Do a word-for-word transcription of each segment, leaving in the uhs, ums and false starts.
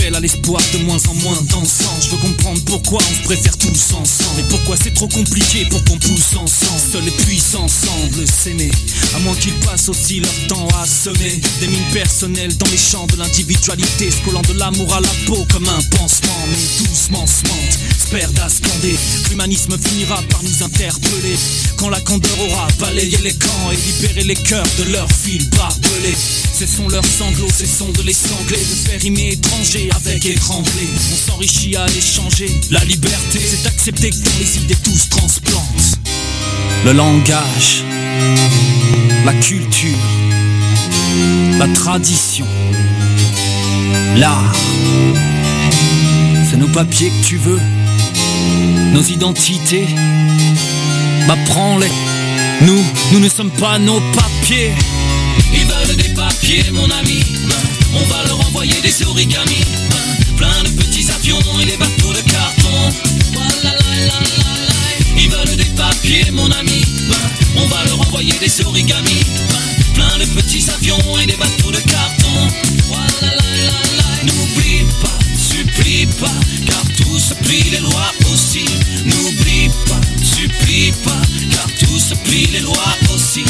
appelle à l'espoir de moins en moins d'encens. Je veux comprendre pourquoi on se préfère tous ensemble, et pourquoi c'est trop compliqué pour qu'on pousse ensemble. Seuls les puissants semblent s'aimer, à moins qu'ils passent aussi leur temps à semer des mines personnelles dans les champs de l'individualité, se collant de l'amour à la peau comme un pansement. Mais doucement se mentent, se perdent à scander. L'humanisme finira par nous interpeller quand la candeur aura balayé les camps et libéré les cœurs de leurs fils barbelés. Cessons leurs sanglots, cessons de les sangler, de faire rimer étranger avec étranglé. On s'enrichit à l'échanger. La liberté, c'est accepter que dans les idées tout se transplante. Le langage, la culture, la tradition, l'art. C'est nos papiers que tu veux, nos identités. Bah prends-les. Nous, nous ne sommes pas nos papiers. Ils veulent des papiers, mon ami. On va leur envoyer des origamis. Plein de petits avions et des bateaux de carton. Ils veulent des papiers, mon ami. On va leur envoyer des origamis. Plein de petits avions et des bateaux de carton. N'oublie pas, supplie pas, car tout se plie, les lois aussi. N'oublie pas, supplie pas, car tout se plie, les lois aussi.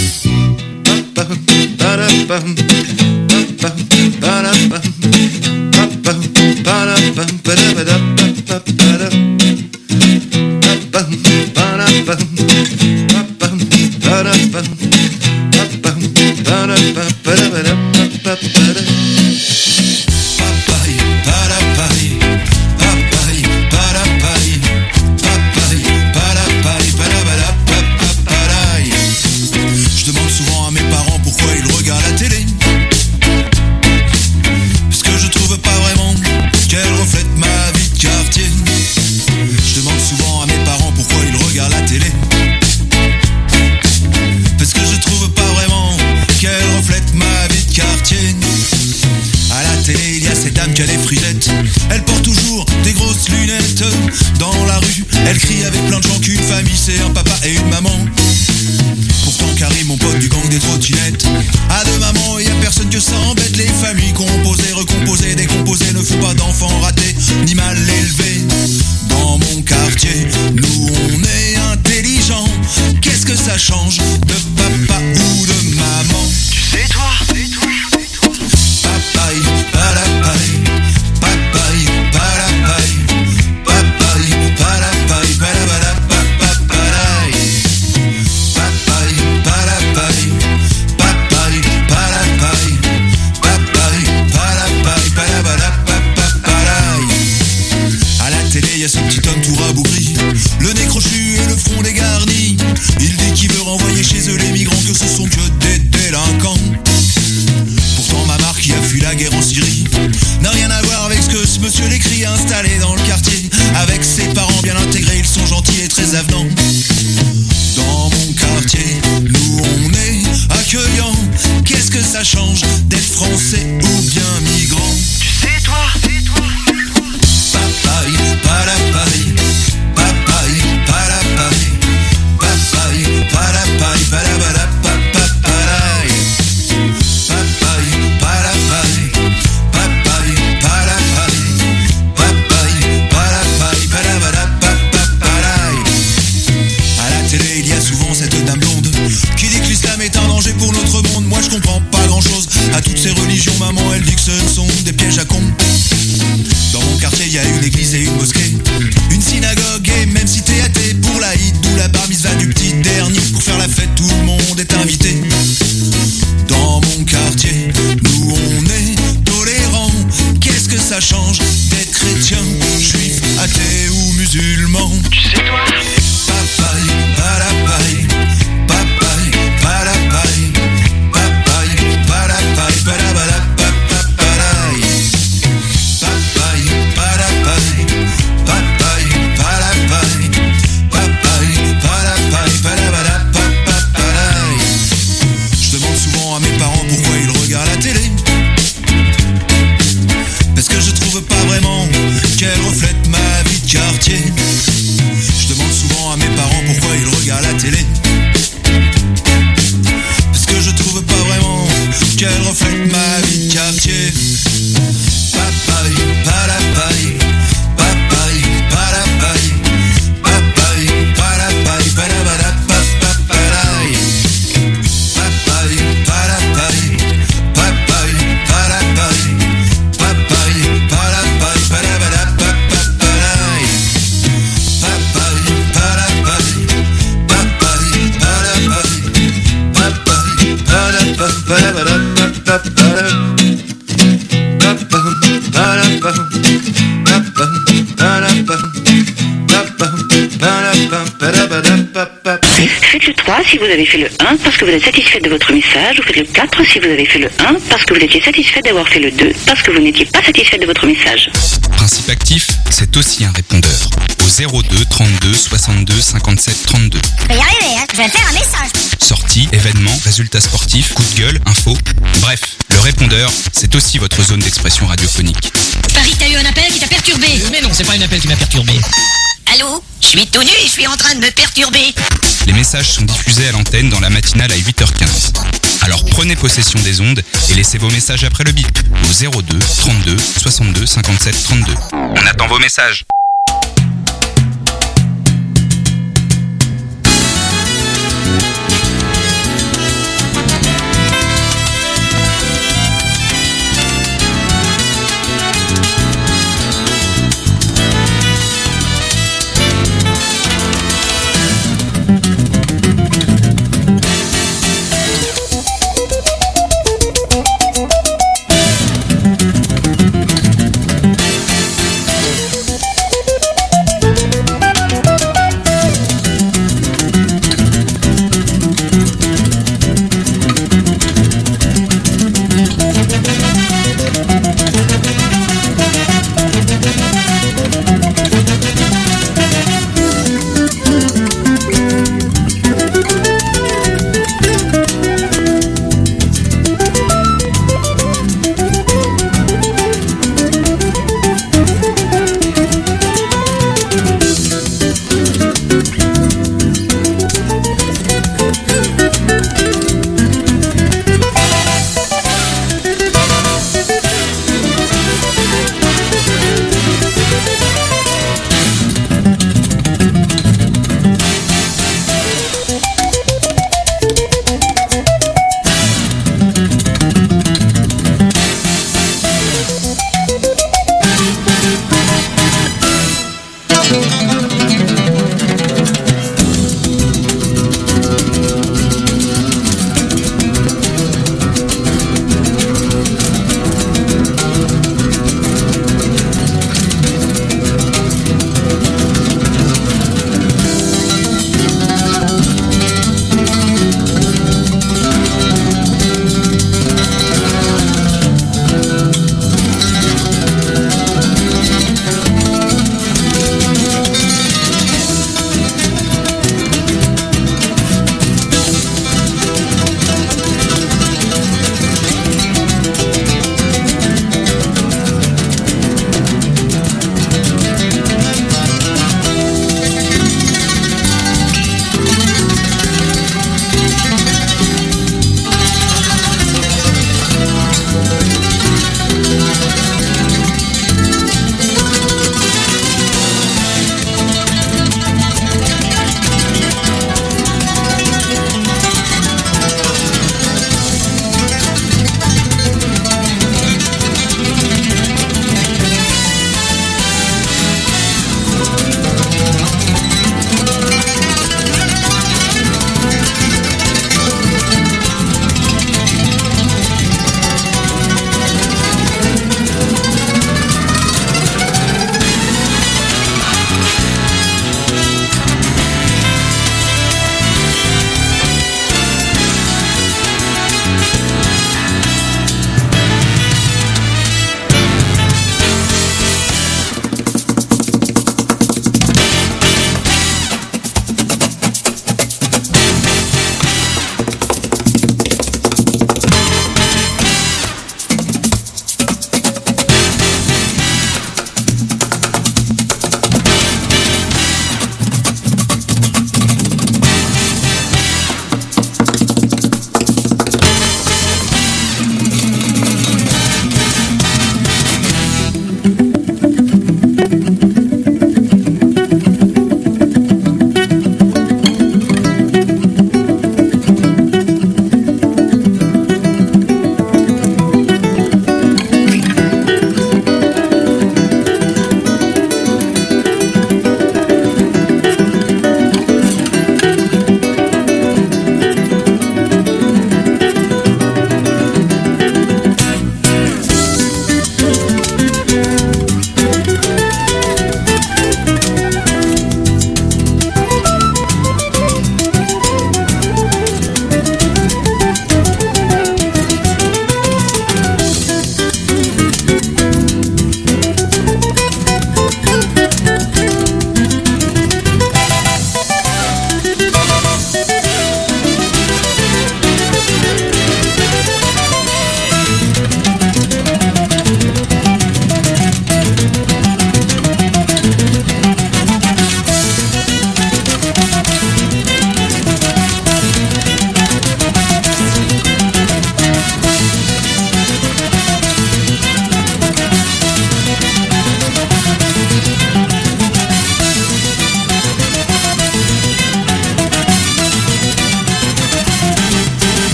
Elle crie avec plein de gens qu'une famille c'est un papa et une maman. Pourtant Karim, mon pote du gang des trottinettes, a deux mamans et y'a personne que ça embête. Les familles composées, recomposées, décomposées ne font pas d'enfants ratés ni mal élevés. Dans mon quartier, nous on est intelligents. Qu'est-ce que ça change de papa ou de maman? Tu sais toi, c'est toi, c'est toi. Papaye, palapaye, papaye, palapaye, papaye, palapaye, palabala, papapaye, papaye, palapaye, papaye, palapaye, papaye, palapaye, palabala, papapaye. À la télé, y a ce petit homme tout rabougri, le nez crochu et le front dégarni. Il dit qu'il veut renvoyer chez eux les migrants, que ce sont que des délinquants. Pourtant ma marque qui a fui la guerre en Syrie n'a rien à voir avec ce que ce monsieur l'écrit. Installé dans le quartier avec ses parents bien intégrés, ils sont gentils et très avenants. Dans mon quartier, nous on est accueillants. Qu'est-ce que ça change d'être français ou bien migrant? Tu sais toi, c'est toi, c'est toi. Papaye, palapaye, papaye, palapaye, papaye, palapaye, palabala, papapaye, papaye, palapaye, papaye, palapaye, papaye, palapaye, palabala, papapaye. À la télé, il y a souvent cette dame blonde qui dit que l'islam est un danger pour notre monde. Moi je comprends pas grand chose à toutes ces religions, maman elle dit que ce sont des pièges à cons. Dans mon quartier il y a une église et une mosquée, une synagogue et même si t'es athée, pour l'Aïd ou la bar mitzvah du petit dernier, pour faire la fête tout le monde est invité. Dans mon quartier, nous on est tolérants. Qu'est-ce que ça change d'être chrétien, juif, athée ou musulman? Tu sais toi. Papaye, palapaye, papaye, palapaye, papaye, palapaye, palabala, papapaye, papaye, palapaye, papaye, palapaye, papaye, palapaye, palabala, papapaye. Je demande souvent à mes parents pourquoi ils regardent la télé, parce que je trouve pas vraiment qu'elle reflète ma vie de quartier. Je demande souvent à mes parents pourquoi ils regardent la télé, parce que je trouve pas vraiment qu'elle reflète ma vie de quartier. Papaye, Faites le trois si vous avez fait le un parce que vous êtes satisfait de votre message, ou faites le quatre si vous avez fait le un parce que vous étiez satisfait d'avoir fait le deux parce que vous n'étiez pas satisfait de votre message. Principe actif, c'est aussi un répondeur. Au zéro deux trente-deux soixante-deux cinquante-sept trente-deux. Je vais y arriver, hein. Je vais faire un message. Sorties, événements, résultats sportifs, coups de gueule, infos. Bref, le répondeur, c'est aussi votre zone d'expression radiophonique. Paris, t'as eu un appel qui t'a perturbé. Mais non, c'est pas un appel qui m'a perturbé. Allô? Je suis tout nu et je suis en train de me perturber. Les messages sont diffusés à l'antenne dans la matinale à huit heures quinze. Alors prenez possession des ondes et laissez vos messages après le bip au zéro deux trente-deux soixante-deux cinquante-sept trente-deux. On attend vos messages.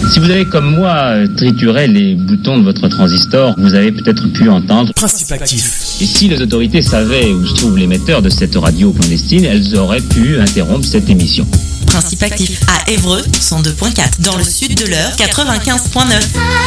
Si vous avez comme moi trituré les boutons de votre transistor, vous avez peut-être pu entendre Principe actif. Et si les autorités savaient où se trouve l'émetteur de cette radio clandestine, elles auraient pu interrompre cette émission. Principe actif à Évreux, cent deux point quatre. Dans le sud de l'Eure, quatre-vingt-quinze point neuf.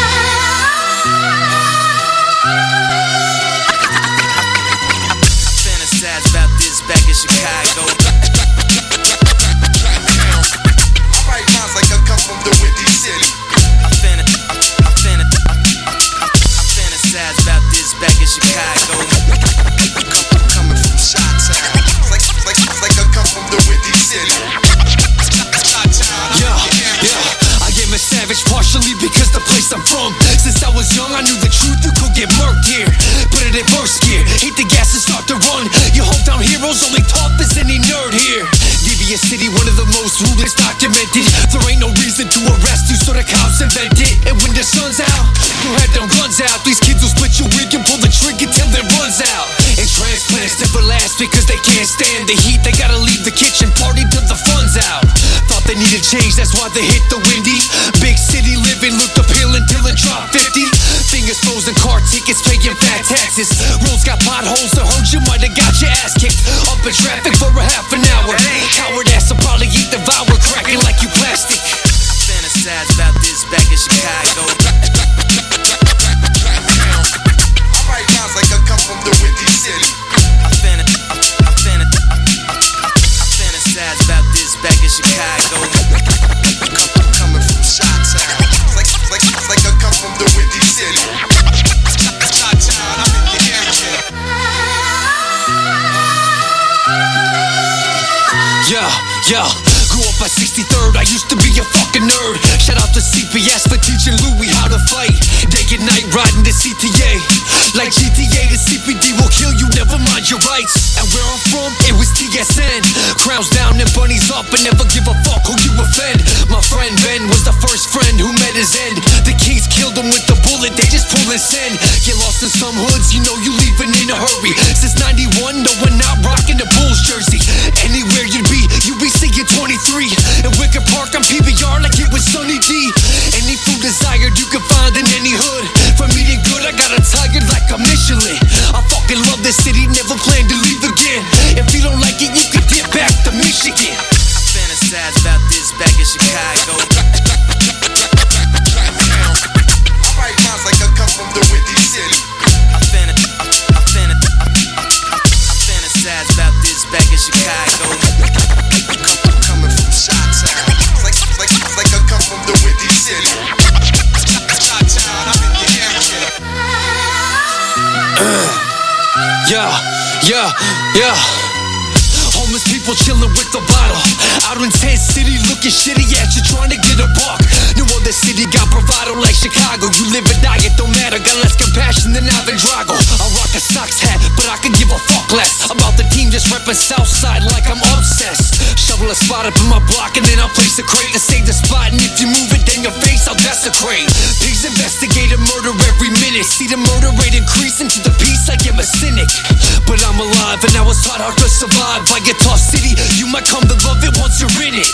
Partially because the place I'm from. Since I was young, I knew the truth, you could get murked here. Put it in first gear, hit the gas and start to run. Your hometown heroes only tough as any nerd here. Devious City, one of the most ruthless documented. There ain't no reason to arrest you, so the cops invent it. And when the sun's out, go ahead and guns out. These kids will split your wig and pull the trigger till it runs out. And transplants never last because they can't stand the heat. They gotta leave the kitchen party till the fun's out. Thought they needed change, that's why they hit the windy. Big city living looked appealing till it dropped fifty. Fingers frozen, car tickets, paying fat taxes. Roads got potholes, the hurt you might have got your ass kicked. Up in traffic for a half an hour. Coward ass will probably eat the devour, cracking like you plastic. I fantasize about this back in Chicago. I write rhymes like I come from the Windy City. I fantasize about this back in Chicago. Coming from Chi-Town. Like, like, like I come from the Windy City. Chi-Town, I'm in the area. Yeah, yeah. Grew up at sixty-third, I used to be a fucking nerd. Shout out to C P S for teaching Louis how to fight. Day and night riding the C T A. Like G T A, the C P D will kill you, never mind your rights. And where I'm from, it was T S N. Crowns down and bunnies up and never give a fuck who you offend. My friend Ben was the first friend who met his end. The Kings killed him with the bullet, they just pull and send. Get lost in some hoods, you know you leaving in a hurry. Since ninety-one, no one out rocking the Bulls jersey. Anywhere you'd be, you'd be seeing twenty-three. In Wicker Park, I'm P B R like it was Sunny D. Any food desired you can find in any hood. From eating good, I got a tired like a Michelin. I fucking love this city, never plan to leave again. If you don't like it, you can get back to Michigan. I fantasize about this back in Chicago. I write rhymes like I come from the Windy City. I fantasize about this back in Chicago. Coming from Chi-Town. Like, like, like I come from the Windy City. Chi-Town, I'm in the area. Yeah, yeah, yeah. Homeless people chilling with the bottle. Out in tent city looking shitty at you trying to get a buck. New other city got bravado like Chicago. You live and die, it don't matter. Got less compassion than Ivan Drago. I rock a Sox hat, but I could give a fuck less about the team just reppin' Southside like I'm obsessed. Shovel a spot up in my block and then I'll place a crate to save the spot. And if you move it, then your face I'll desecrate. Pigs investigate a murder every minute. See the murder rate increasing to the peace, I am a cynic. But I'm alive and I was taught how to survive. I get tough city, you might come to love it once you're in it.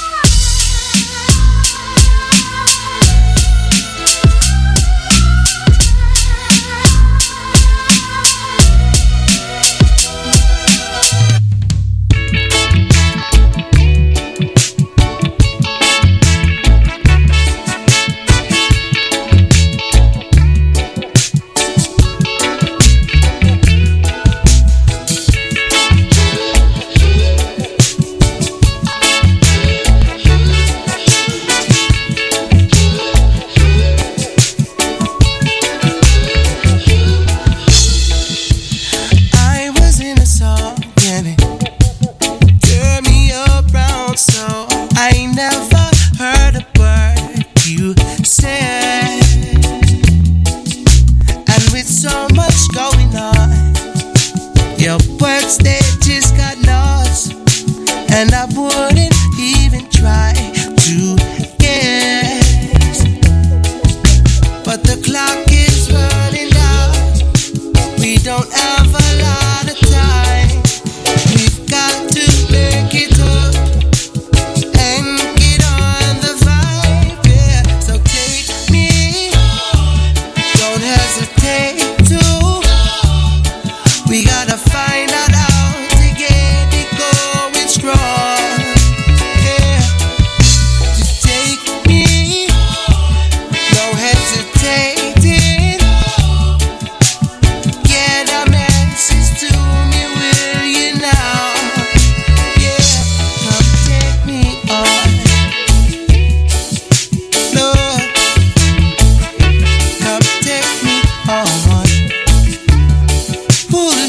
Take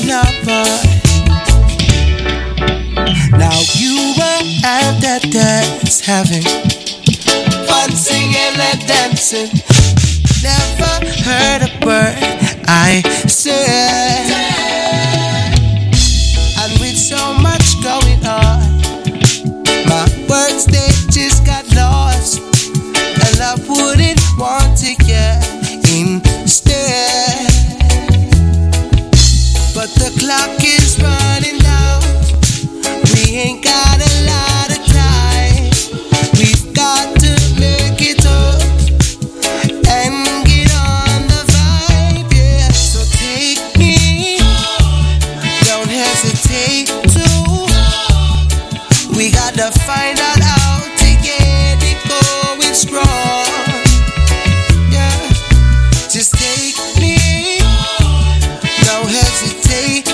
in our part. Now you were at that dance, having fun singing and dancing. Never heard a word I said. And with so much going on, my words they just got lost, and I wouldn't want to get instead. But the clock is running down. We ain't got a lot of time. We've got to make it up and get on the vibe, yeah. So take me, don't hesitate to. We gotta find out how to get it going strong, yeah. Just take me, no hesitating.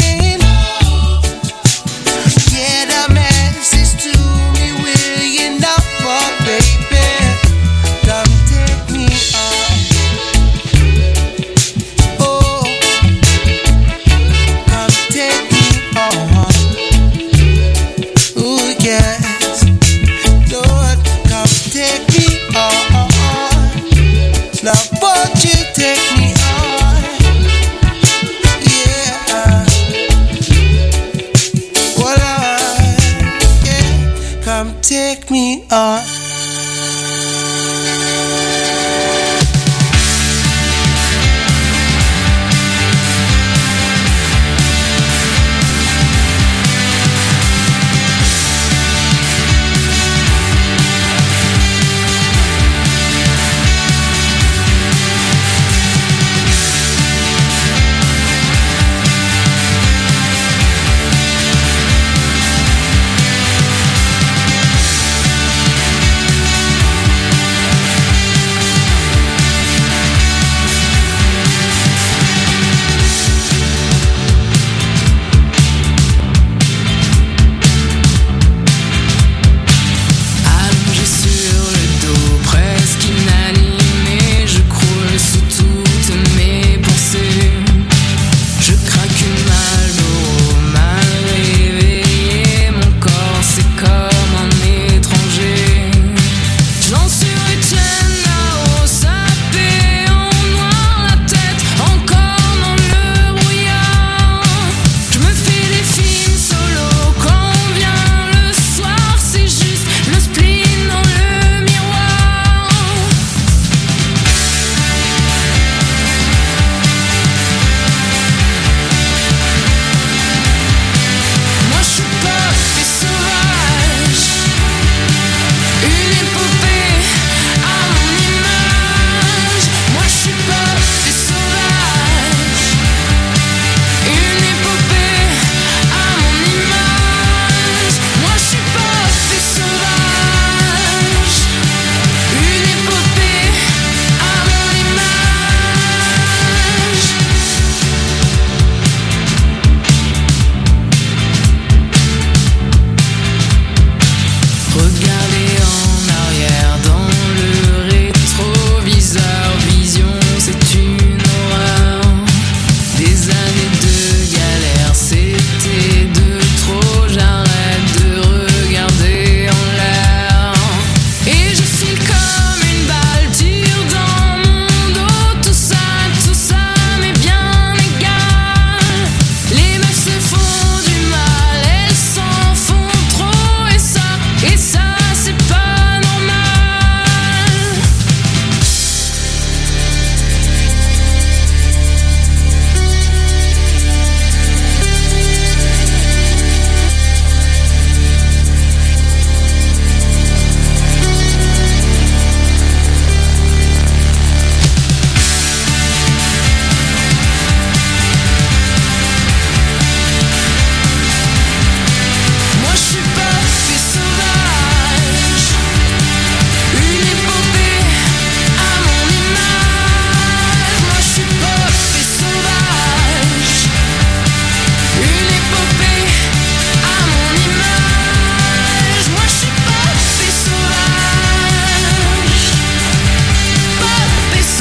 Get a message to me, will you not, oh baby? Come take me on. Oh, come take me on. Ooh, yes. Lord, come take me on. Now won't you take me on? Yeah. Well, I, yeah. Come take me on.